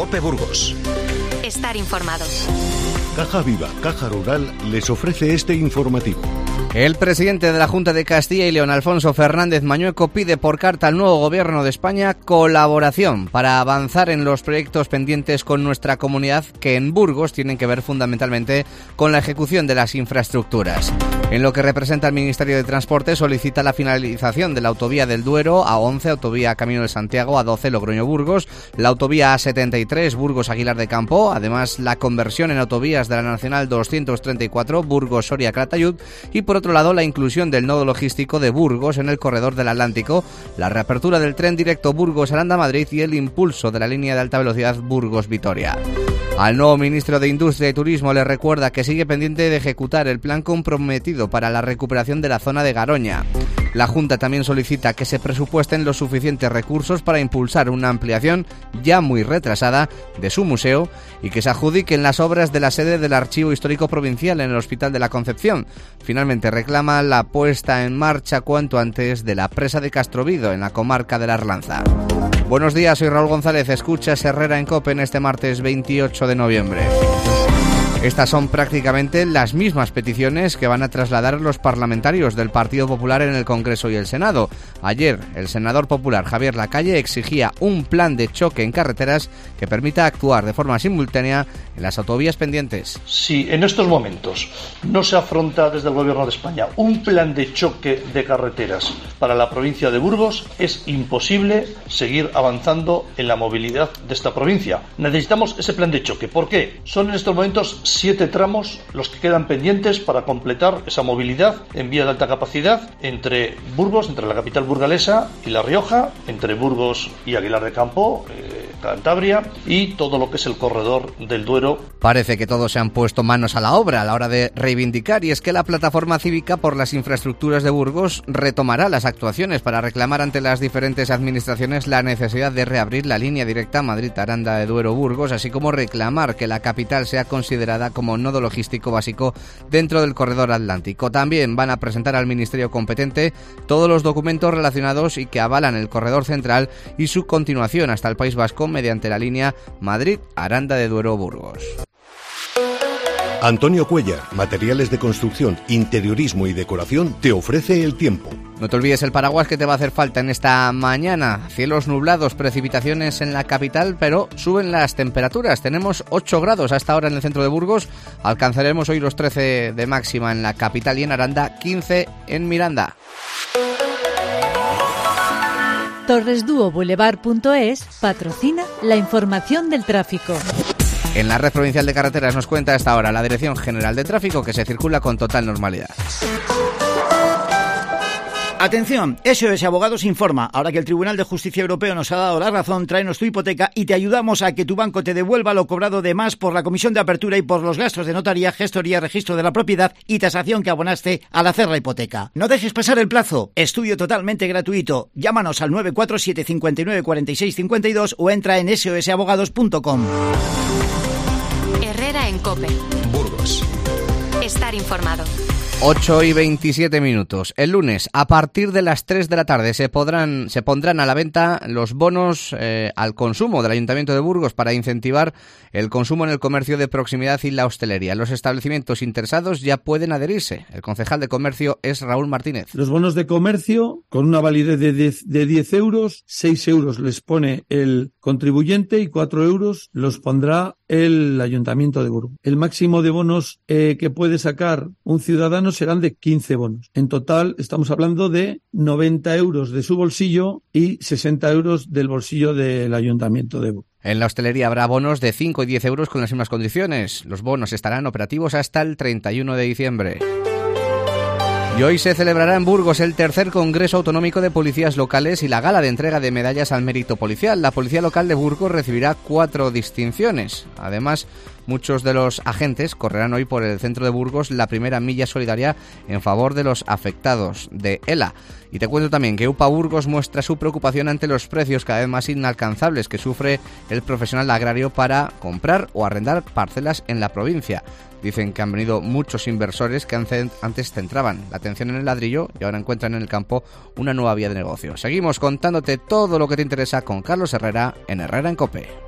COPE Burgos. Estar informado. Caja Viva, Caja Rural, les ofrece este informativo. El presidente de la Junta de Castilla y León, Alfonso Fernández Mañueco, pide por carta al nuevo Gobierno de España colaboración para avanzar en los proyectos pendientes con nuestra comunidad que en Burgos tienen que ver fundamentalmente con la ejecución de las infraestructuras. En lo que representa el Ministerio de Transporte, solicita la finalización de la autovía del Duero, A11, autovía Camino de Santiago, A12, Logroño-Burgos, la autovía A73, Burgos-Aguilar de Campo, además la conversión en autovías de la Nacional 234, Burgos-Soria-Calatayud, y por otro lado la inclusión del nodo logístico de Burgos en el corredor del Atlántico, la reapertura del tren directo Burgos-Aranda-Madrid y el impulso de la línea de alta velocidad Burgos-Vitoria. Al nuevo ministro de Industria y Turismo le recuerda que sigue pendiente de ejecutar el plan comprometido para la recuperación de la zona de Garoña. La Junta también solicita que se presupuesten los suficientes recursos para impulsar una ampliación ya muy retrasada de su museo y que se adjudiquen las obras de la sede del Archivo Histórico Provincial en el Hospital de la Concepción. Finalmente reclama la puesta en marcha cuanto antes de la presa de Castrovido en la comarca de la Arlanza. Buenos días, soy Raúl González, escuchas Herrera en COPE en este martes 28 de noviembre. Estas son prácticamente las mismas peticiones que van a trasladar los parlamentarios del Partido Popular en el Congreso y el Senado. Ayer, el senador popular Javier Lacalle exigía un plan de choque en carreteras que permita actuar de forma simultánea en las autovías pendientes. Si en estos momentos no se afronta desde el Gobierno de España un plan de choque de carreteras para la provincia de Burgos, es imposible seguir avanzando en la movilidad de esta provincia. Necesitamos ese plan de choque. ¿Por qué? Son en estos momentos 7 tramos los que quedan pendientes para completar esa movilidad en vía de alta capacidad entre Burgos, entre la capital burgalesa y La Rioja, entre Burgos y Aguilar de Campo, Cantabria y todo lo que es el corredor del Duero. Parece que todos se han puesto manos a la obra a la hora de reivindicar, y es que la Plataforma Cívica por las Infraestructuras de Burgos retomará las actuaciones para reclamar ante las diferentes administraciones la necesidad de reabrir la línea directa Madrid-Aranda de Duero-Burgos, así como reclamar que la capital sea considerada como nodo logístico básico dentro del corredor atlántico. También van a presentar al Ministerio competente todos los documentos relacionados y que avalan el corredor central y su continuación hasta el País Vasco mediante la línea Madrid-Aranda de Duero-Burgos. Antonio Cuellar, materiales de construcción, interiorismo y decoración, te ofrece el tiempo. No te olvides el paraguas que te va a hacer falta en esta mañana. Cielos nublados, precipitaciones en la capital, pero suben las temperaturas. Tenemos 8 grados hasta ahora en el centro de Burgos. Alcanzaremos hoy los 13 de máxima en la capital y en Aranda, 15 en Miranda. Torresduoboulevard.es patrocina la información del tráfico. En la red provincial de carreteras nos cuenta hasta ahora la Dirección General de Tráfico que se circula con total normalidad. Atención, SOS Abogados informa. Ahora que el Tribunal de Justicia Europeo nos ha dado la razón, tráenos tu hipoteca y te ayudamos a que tu banco te devuelva lo cobrado de más por la comisión de apertura y por los gastos de notaría, gestoría, registro de la propiedad y tasación que abonaste al hacer la hipoteca. No dejes pasar el plazo. Estudio totalmente gratuito. Llámanos al 947 59 46 52 o entra en sosabogados.com. Herrera en COPE. Burgos. Estar informado. 8 y 27 minutos. El lunes, a partir de las 3 de la tarde, se pondrán a la venta los bonos al consumo del Ayuntamiento de Burgos para incentivar el consumo en el comercio de proximidad y la hostelería. Los establecimientos interesados ya pueden adherirse. El concejal de comercio es Raúl Martínez. Los bonos de comercio, con una validez de 10 euros, 6 euros les pone el contribuyente y 4 euros los pondrá el Ayuntamiento de Burgos. El máximo de bonos que puede sacar un ciudadano serán de 15 bonos. En total estamos hablando de 90 euros de su bolsillo y 60 euros del bolsillo del Ayuntamiento de Burgos. En la hostelería habrá bonos de 5 y 10 euros con las mismas condiciones. Los bonos estarán operativos hasta el 31 de diciembre. Y hoy se celebrará en Burgos el tercer Congreso Autonómico de Policías Locales y la gala de entrega de medallas al mérito policial. La Policía Local de Burgos recibirá 4 distinciones. Además, muchos de los agentes correrán hoy por el centro de Burgos la primera milla solidaria en favor de los afectados de ELA. Y te cuento también que UPA Burgos muestra su preocupación ante los precios cada vez más inalcanzables que sufre el profesional agrario para comprar o arrendar parcelas en la provincia. Dicen que han venido muchos inversores que antes centraban la atención en el ladrillo y ahora encuentran en el campo una nueva vía de negocio. Seguimos contándote todo lo que te interesa con Carlos Herrera en Herrera en COPE.